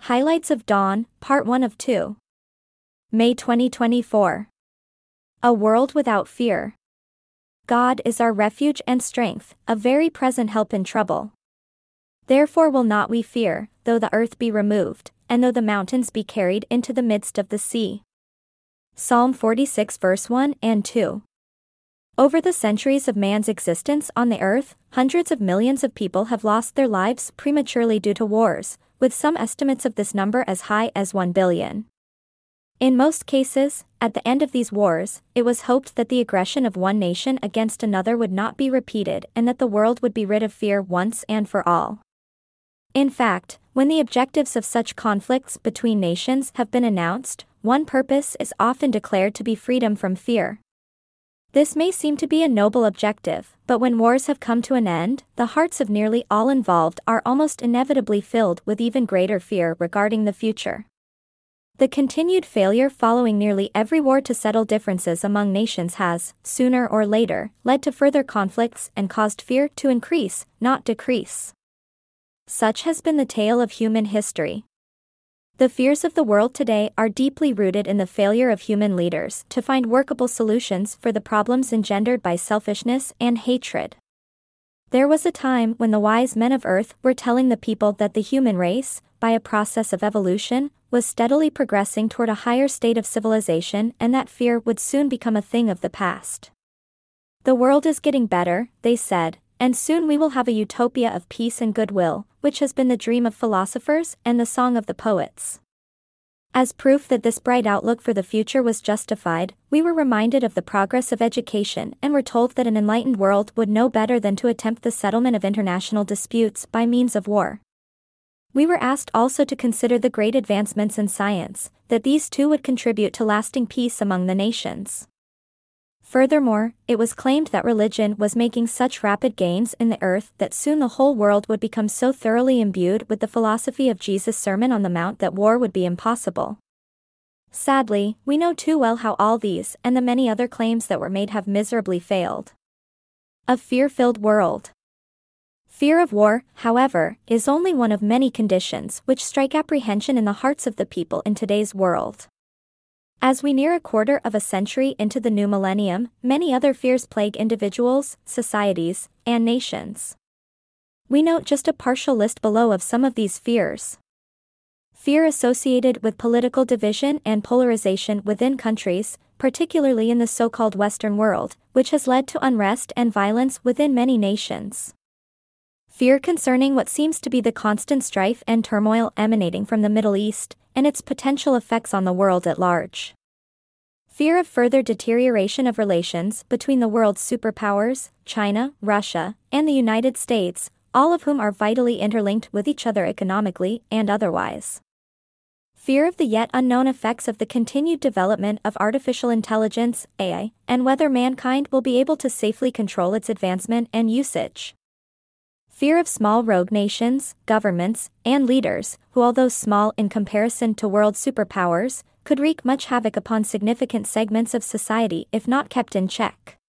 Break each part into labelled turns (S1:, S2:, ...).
S1: Highlights of Dawn, Part 1 of 2. May 2024. A world without fear. God is our refuge and strength, a very present help in trouble. Therefore will not we fear, though the earth be removed, and though the mountains be carried into the midst of the sea. Psalm 46 verse 1 and 2. Over the centuries of man's existence on the earth, hundreds of millions of people have lost their lives prematurely due to wars, with some estimates of this number as high as 1 billion. In most cases, at the end of these wars, it was hoped that the aggression of one nation against another would not be repeated and that the world would be rid of fear once and for all. In fact, when the objectives of such conflicts between nations have been announced, one purpose is often declared to be freedom from fear. This may seem to be a noble objective, but when wars have come to an end, the hearts of nearly all involved are almost inevitably filled with even greater fear regarding the future. The continued failure following nearly every war to settle differences among nations has, sooner or later, led to further conflicts and caused fear to increase, not decrease. Such has been the tale of human history. The fears of the world today are deeply rooted in the failure of human leaders to find workable solutions for the problems engendered by selfishness and hatred. There was a time when the wise men of earth were telling the people that the human race, by a process of evolution, was steadily progressing toward a higher state of civilization and that fear would soon become a thing of the past. The world is getting better, they said, and soon we will have a utopia of peace and goodwill, which has been the dream of philosophers and the song of the poets. As proof that this bright outlook for the future was justified, we were reminded of the progress of education and were told that an enlightened world would know better than to attempt the settlement of international disputes by means of war. We were asked also to consider the great advancements in science, that these too would contribute to lasting peace among the nations. Furthermore, it was claimed that religion was making such rapid gains in the earth that soon the whole world would become so thoroughly imbued with the philosophy of Jesus' Sermon on the Mount that war would be impossible. Sadly, we know too well how all these and the many other claims that were made have miserably failed. A fear-filled world. Fear of war, however, is only one of many conditions which strike apprehension in the hearts of the people in today's world. As we near a quarter of a century into the new millennium, many other fears plague individuals, societies, and nations. We note just a partial list below of some of these fears. Fear associated with political division and polarization within countries, particularly in the so-called Western world, which has led to unrest and violence within many nations. Fear concerning what seems to be the constant strife and turmoil emanating from the Middle East, and its potential effects on the world at large. Fear of further deterioration of relations between the world's superpowers, China, Russia, and the United States, all of whom are vitally interlinked with each other economically and otherwise. Fear of the yet unknown effects of the continued development of artificial intelligence, AI, and whether mankind will be able to safely control its advancement and usage. Fear of small rogue nations, governments, and leaders, who although small in comparison to world superpowers, could wreak much havoc upon significant segments of society if not kept in check.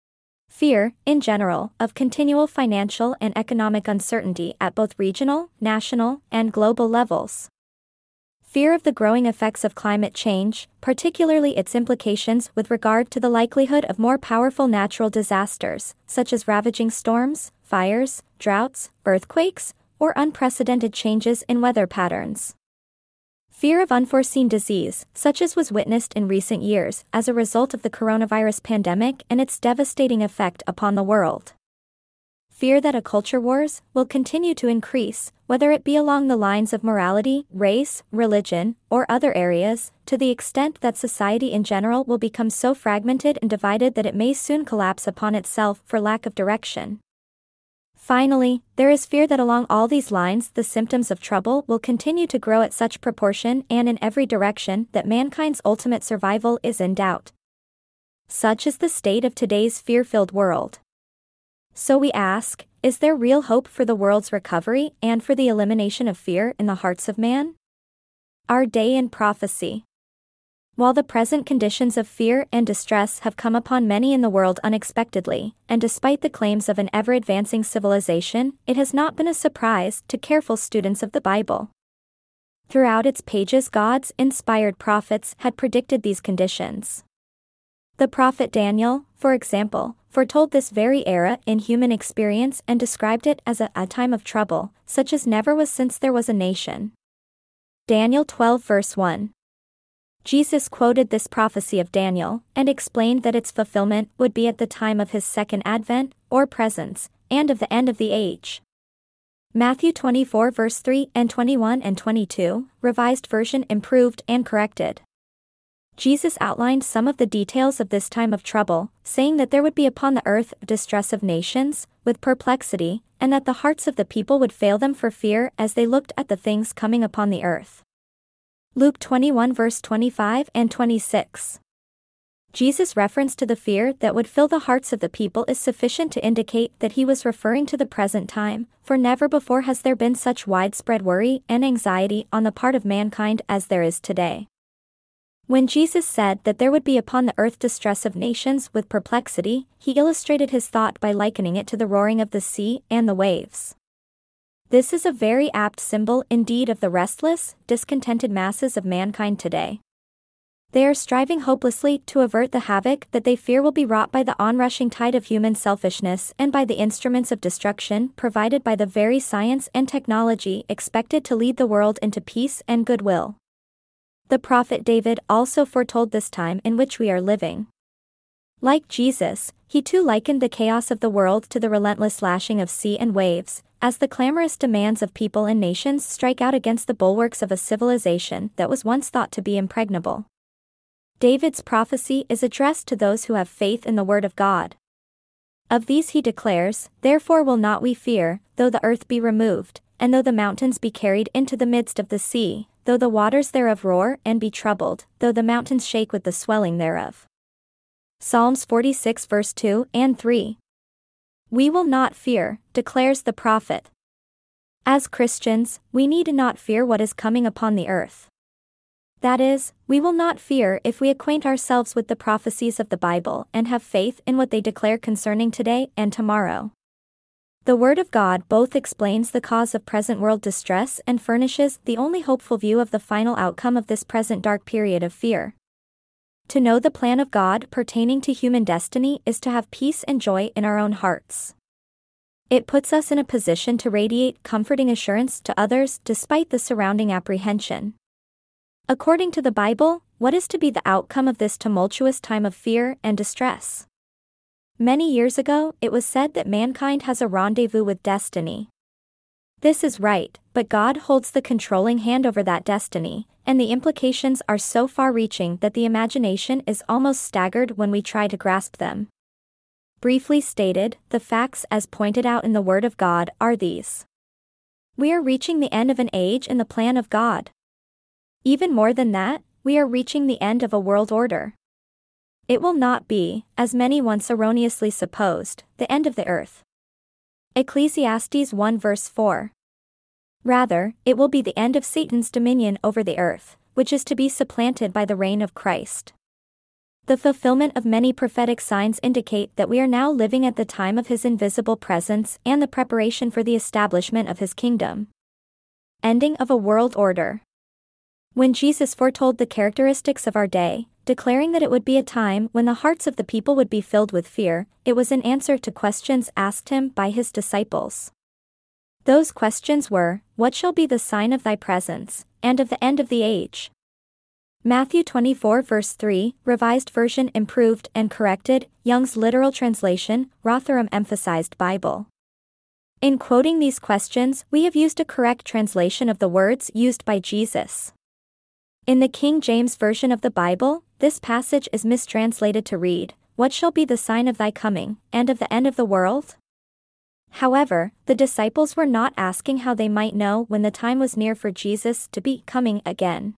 S1: Fear, in general, of continual financial and economic uncertainty at both regional, national, and global levels. Fear of the growing effects of climate change, particularly its implications with regard to the likelihood of more powerful natural disasters, such as ravaging storms, fires, droughts, earthquakes, or unprecedented changes in weather patterns. Fear of unforeseen disease, such as was witnessed in recent years as a result of the coronavirus pandemic and its devastating effect upon the world. Fear that a culture wars will continue to increase, whether it be along the lines of morality, race, religion, or other areas, to the extent that society in general will become so fragmented and divided that it may soon collapse upon itself for lack of direction. Finally, there is fear that along all these lines the symptoms of trouble will continue to grow at such proportion and in every direction that mankind's ultimate survival is in doubt. Such is the state of today's fear-filled world. So we ask, is there real hope for the world's recovery and for the elimination of fear in the hearts of man? Our day in prophecy. While the present conditions of fear and distress have come upon many in the world unexpectedly, and despite the claims of an ever-advancing civilization, it has not been a surprise to careful students of the Bible. Throughout its pages, God's inspired prophets had predicted these conditions. The prophet Daniel, for example, foretold this very era in human experience and described it as a time of trouble, such as never was since there was a nation. Daniel 12 verse 1. Jesus quoted this prophecy of Daniel and explained that its fulfillment would be at the time of his second advent, or presence, and of the end of the age. Matthew 24 verse 3 and 21 and 22, Revised Version improved and corrected. Jesus outlined some of the details of this time of trouble, saying that there would be upon the earth distress of nations, with perplexity, and that the hearts of the people would fail them for fear as they looked at the things coming upon the earth. Luke 21 verse 25 and 26. Jesus' reference to the fear that would fill the hearts of the people is sufficient to indicate that he was referring to the present time, for never before has there been such widespread worry and anxiety on the part of mankind as there is today. When Jesus said that there would be upon the earth distress of nations with perplexity, he illustrated his thought by likening it to the roaring of the sea and the waves. This is a very apt symbol indeed of the restless, discontented masses of mankind today. They are striving hopelessly to avert the havoc that they fear will be wrought by the onrushing tide of human selfishness and by the instruments of destruction provided by the very science and technology expected to lead the world into peace and goodwill. The prophet David also foretold this time in which we are living. Like Jesus, he too likened the chaos of the world to the relentless lashing of sea and waves, as the clamorous demands of people and nations strike out against the bulwarks of a civilization that was once thought to be impregnable. David's prophecy is addressed to those who have faith in the word of God. Of these he declares, "Therefore will not we fear, though the earth be removed, and though the mountains be carried into the midst of the sea, though the waters thereof roar and be troubled, though the mountains shake with the swelling thereof." Psalms 46 verse 2 and 3. We will not fear, declares the prophet. As Christians, we need not fear what is coming upon the earth. That is, we will not fear if we acquaint ourselves with the prophecies of the Bible and have faith in what they declare concerning today and tomorrow. The Word of God both explains the cause of present world distress and furnishes the only hopeful view of the final outcome of this present dark period of fear. To know the plan of God pertaining to human destiny is to have peace and joy in our own hearts. It puts us in a position to radiate comforting assurance to others despite the surrounding apprehension. According to the Bible, what is to be the outcome of this tumultuous time of fear and distress? Many years ago, it was said that mankind has a rendezvous with destiny. This is right, but God holds the controlling hand over that destiny, and the implications are so far-reaching that the imagination is almost staggered when we try to grasp them. Briefly stated, the facts as pointed out in the Word of God are these. We are reaching the end of an age in the plan of God. Even more than that, we are reaching the end of a world order. It will not be, as many once erroneously supposed, the end of the earth. Ecclesiastes 1 verse 4. Rather, it will be the end of Satan's dominion over the earth, which is to be supplanted by the reign of Christ. The fulfillment of many prophetic signs indicate that we are now living at the time of his invisible presence and the preparation for the establishment of his kingdom. Ending of a world order. When Jesus foretold the characteristics of our day, declaring that it would be a time when the hearts of the people would be filled with fear, it was in answer to questions asked him by his disciples. Those questions were, "What shall be the sign of thy presence, and of the end of the age?" Matthew 24 verse 3, Revised Version improved and corrected, Young's literal translation, Rotherham Emphasized Bible. In quoting these questions, we have used a correct translation of the words used by Jesus. In the King James Version of the Bible, this passage is mistranslated to read, "What shall be the sign of thy coming, and of the end of the world?" However, the disciples were not asking how they might know when the time was near for Jesus to be coming again.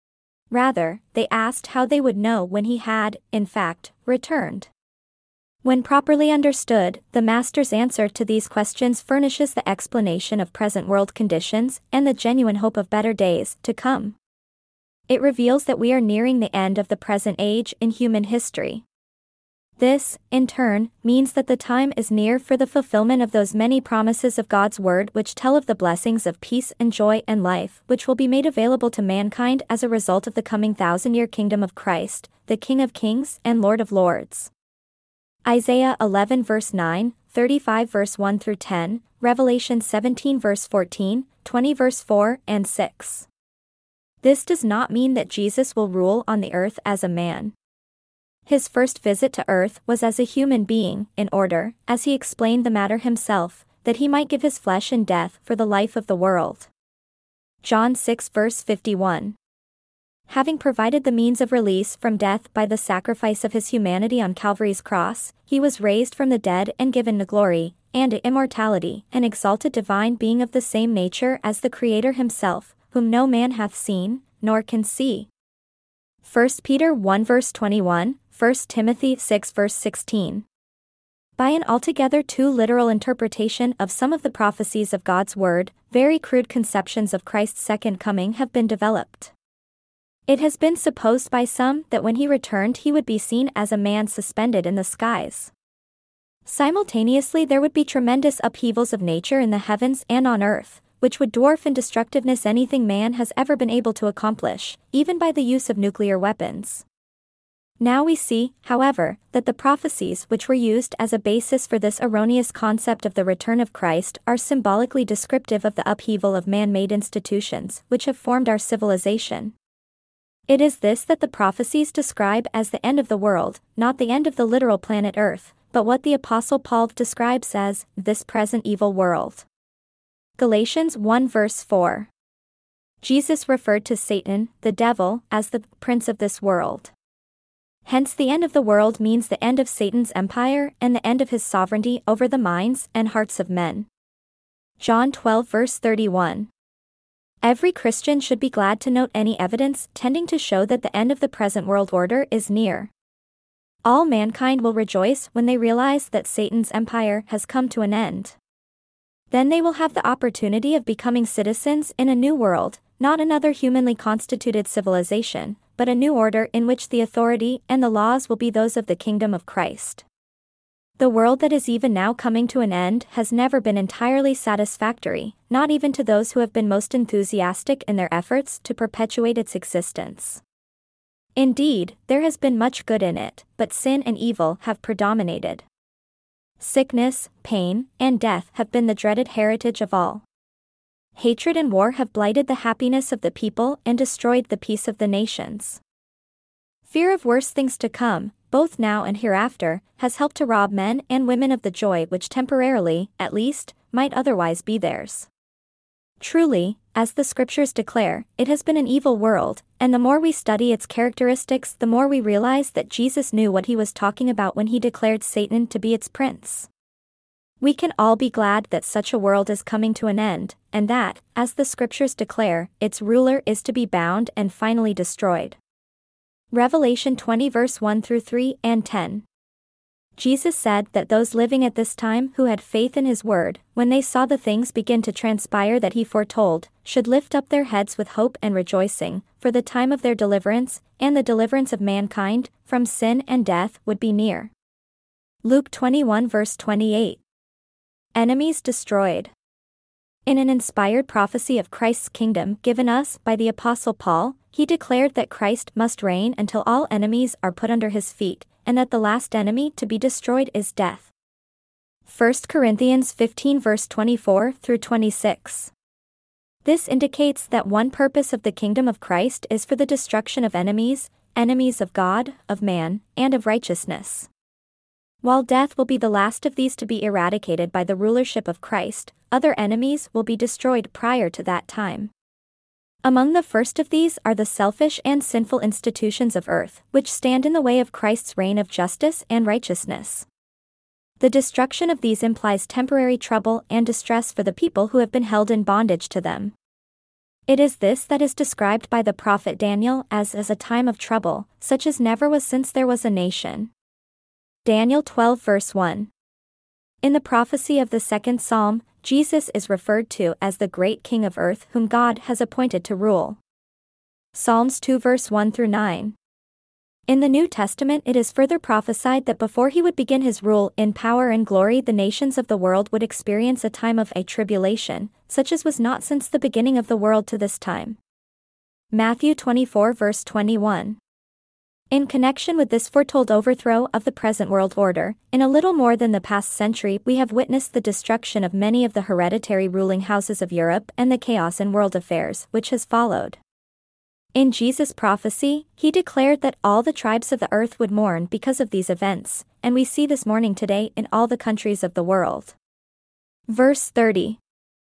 S1: Rather, they asked how they would know when he had, in fact, returned. When properly understood, the Master's answer to these questions furnishes the explanation of present world conditions and the genuine hope of better days to come. It reveals that we are nearing the end of the present age in human history. This, in turn, means that the time is near for the fulfillment of those many promises of God's word which tell of the blessings of peace and joy and life which will be made available to mankind as a result of the coming 1,000-year kingdom of Christ, the King of Kings and Lord of Lords. Isaiah 11 verse 9, 35 verse 1 through 10, Revelation 17 verse 14, 20 verse 4 and 6. This does not mean that Jesus will rule on the earth as a man. His first visit to earth was as a human being, in order, as he explained the matter himself, that he might give his flesh in death for the life of the world. John 6 verse 51. Having provided the means of release from death by the sacrifice of his humanity on Calvary's cross, he was raised from the dead and given to glory, and to immortality, an exalted divine being of the same nature as the Creator himself, whom no man hath seen, nor can see. 1 Peter 1 verse 21, 1 Timothy 6 verse 16. By an altogether too literal interpretation of some of the prophecies of God's word, very crude conceptions of Christ's second coming have been developed. It has been supposed by some that when he returned he would be seen as a man suspended in the skies. Simultaneously there would be tremendous upheavals of nature in the heavens and on earth, which would dwarf in destructiveness anything man has ever been able to accomplish, even by the use of nuclear weapons. Now we see, however, that the prophecies which were used as a basis for this erroneous concept of the return of Christ are symbolically descriptive of the upheaval of man-made institutions which have formed our civilization. It is this that the prophecies describe as the end of the world, not the end of the literal planet Earth, but what the Apostle Paul describes as this present evil world. Galatians 1 verse 4. Jesus referred to Satan, the devil, as the prince of this world. Hence the end of the world means the end of Satan's empire and the end of his sovereignty over the minds and hearts of men. John 12 verse 31. Every Christian should be glad to note any evidence tending to show that the end of the present world order is near. All mankind will rejoice when they realize that Satan's empire has come to an end. Then they will have the opportunity of becoming citizens in a new world, not another humanly constituted civilization, but a new order in which the authority and the laws will be those of the kingdom of Christ. The world that is even now coming to an end has never been entirely satisfactory, not even to those who have been most enthusiastic in their efforts to perpetuate its existence. Indeed, there has been much good in it, but sin and evil have predominated. Sickness, pain, and death have been the dreaded heritage of all. Hatred and war have blighted the happiness of the people and destroyed the peace of the nations. Fear of worse things to come, both now and hereafter, has helped to rob men and women of the joy which temporarily, at least, might otherwise be theirs. Truly, as the scriptures declare, it has been an evil world, and the more we study its characteristics the more we realize that Jesus knew what he was talking about when he declared Satan to be its prince. We can all be glad that such a world is coming to an end, and that, as the scriptures declare, its ruler is to be bound and finally destroyed. Revelation 20 verse 1 through 3 and 10. Jesus said that those living at this time who had faith in his word, when they saw the things begin to transpire that he foretold, should lift up their heads with hope and rejoicing, for the time of their deliverance, and the deliverance of mankind, from sin and death, would be near. Luke 21 verse 28. Enemies destroyed. In an inspired prophecy of Christ's kingdom given us by the Apostle Paul, he declared that Christ must reign until all enemies are put under his feet, and that the last enemy to be destroyed is death. 1 Corinthians 15 verse 24 through 26. This indicates that one purpose of the kingdom of Christ is for the destruction of enemies, enemies of God, of man, and of righteousness. While death will be the last of these to be eradicated by the rulership of Christ, other enemies will be destroyed prior to that time. Among the first of these are the selfish and sinful institutions of earth, which stand in the way of Christ's reign of justice and righteousness. The destruction of these implies temporary trouble and distress for the people who have been held in bondage to them. It is this that is described by the prophet Daniel as a time of trouble, such as never was since there was a nation. Daniel 12 verse 1. In the prophecy of the second psalm, Jesus is referred to as the great king of earth whom God has appointed to rule. Psalms 2 verse 1 through 9. In the New Testament, it is further prophesied that before he would begin his rule in power and glory, the nations of the world would experience a time of a tribulation, such as was not since the beginning of the world to this time. Matthew 24 verse 21. In connection with this foretold overthrow of the present world order, in a little more than the past century we have witnessed the destruction of many of the hereditary ruling houses of Europe and the chaos in world affairs which has followed. In Jesus' prophecy, he declared that all the tribes of the earth would mourn because of these events, and we see this mourning today in all the countries of the world. Verse 30.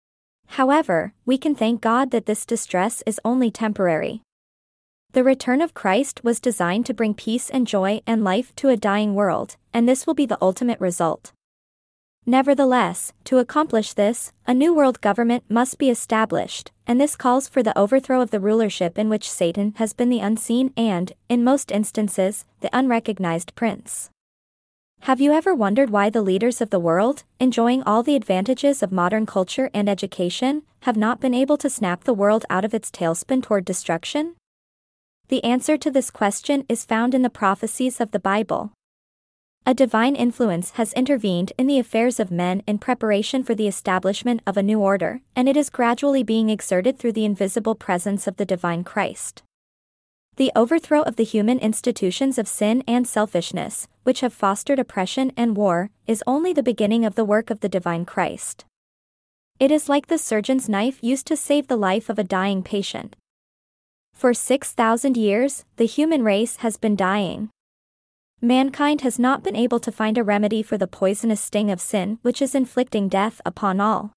S1: However, we can thank God that this distress is only temporary. The return of Christ was designed to bring peace and joy and life to a dying world, and this will be the ultimate result. Nevertheless, to accomplish this, a new world government must be established, and this calls for the overthrow of the rulership in which Satan has been the unseen and, in most instances, the unrecognized prince. Have you ever wondered why the leaders of the world, enjoying all the advantages of modern culture and education, have not been able to snap the world out of its tailspin toward destruction? The answer to this question is found in the prophecies of the Bible. A divine influence has intervened in the affairs of men in preparation for the establishment of a new order, and it is gradually being exerted through the invisible presence of the divine Christ. The overthrow of the human institutions of sin and selfishness, which have fostered oppression and war, is only the beginning of the work of the divine Christ. It is like the surgeon's knife used to save the life of a dying patient. For 6,000 years, the human race has been dying. Mankind has not been able to find a remedy for the poisonous sting of sin which is inflicting death upon all.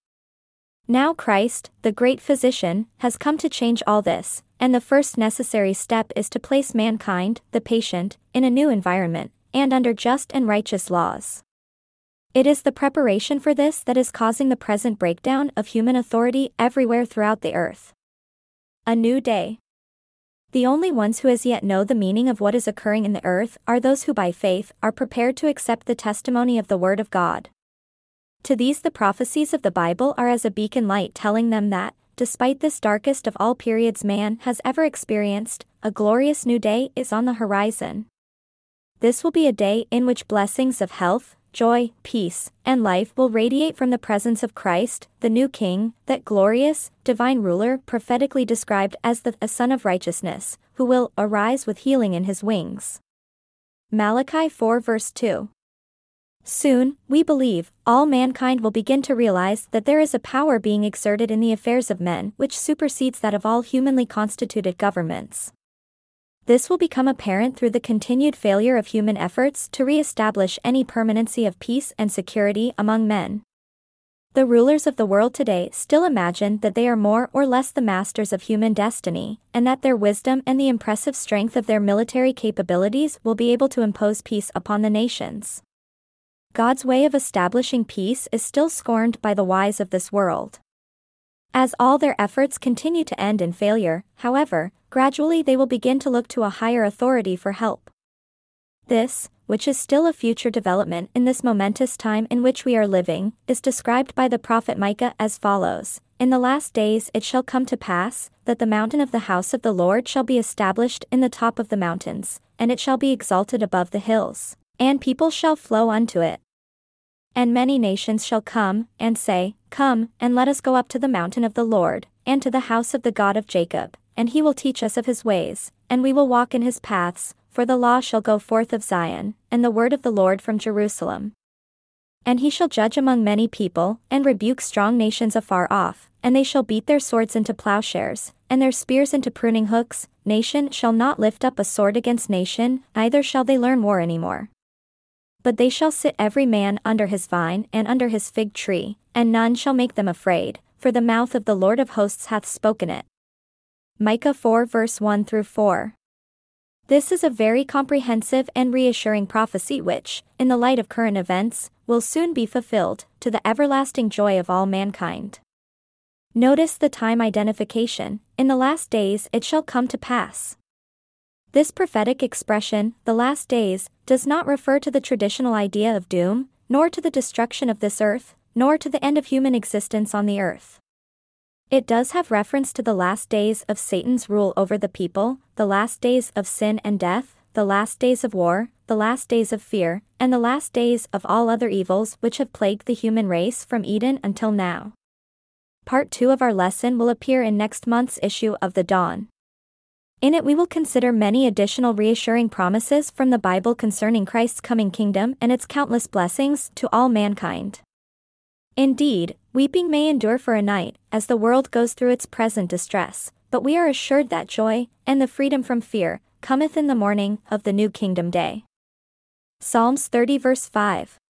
S1: Now Christ, the great physician, has come to change all this, and the first necessary step is to place mankind, the patient, in a new environment, and under just and righteous laws. It is the preparation for this that is causing the present breakdown of human authority everywhere throughout the earth. A new day. The only ones who as yet know the meaning of what is occurring in the earth are those who by faith are prepared to accept the testimony of the Word of God. To these the prophecies of the Bible are as a beacon light telling them that, despite this darkest of all periods man has ever experienced, a glorious new day is on the horizon. This will be a day in which blessings of health, joy, peace, and life will radiate from the presence of Christ, the new King, that glorious, divine ruler prophetically described as the Son of Righteousness, who will arise with healing in his wings. Malachi 4 verse 2. Soon, we believe, all mankind will begin to realize that there is a power being exerted in the affairs of men which supersedes that of all humanly constituted governments. This will become apparent through the continued failure of human efforts to re-establish any permanency of peace and security among men. The rulers of the world today still imagine that they are more or less the masters of human destiny, and that their wisdom and the impressive strength of their military capabilities will be able to impose peace upon the nations. God's way of establishing peace is still scorned by the wise of this world. As all their efforts continue to end in failure, however, gradually they will begin to look to a higher authority for help. This, which is still a future development in this momentous time in which we are living, is described by the prophet Micah as follows: In the last days it shall come to pass, that the mountain of the house of the Lord shall be established in the top of the mountains, and it shall be exalted above the hills, and people shall flow unto it. And many nations shall come, and say, Come, and let us go up to the mountain of the Lord, and to the house of the God of Jacob, and he will teach us of his ways, and we will walk in his paths, for the law shall go forth of Zion, and the word of the Lord from Jerusalem. And he shall judge among many people, and rebuke strong nations afar off, and they shall beat their swords into plowshares, and their spears into pruning hooks. Nation shall not lift up a sword against nation, neither shall they learn war any more. But they shall sit every man under his vine and under his fig tree, and none shall make them afraid, for the mouth of the Lord of hosts hath spoken it. Micah 4 verse 1 through 4. This is a very comprehensive and reassuring prophecy which, in the light of current events, will soon be fulfilled, to the everlasting joy of all mankind. Notice the time identification: in the last days it shall come to pass. This prophetic expression, the last days, does not refer to the traditional idea of doom, nor to the destruction of this earth, nor to the end of human existence on the earth. It does have reference to the last days of Satan's rule over the people, the last days of sin and death, the last days of war, the last days of fear, and the last days of all other evils which have plagued the human race from Eden until now. Part 2 of our lesson will appear in next month's issue of The Dawn. In it we will consider many additional reassuring promises from the Bible concerning Christ's coming kingdom and its countless blessings to all mankind. Indeed, weeping may endure for a night, as the world goes through its present distress, but we are assured that joy, and the freedom from fear, cometh in the morning of the new kingdom day. Psalms 30 verse 5.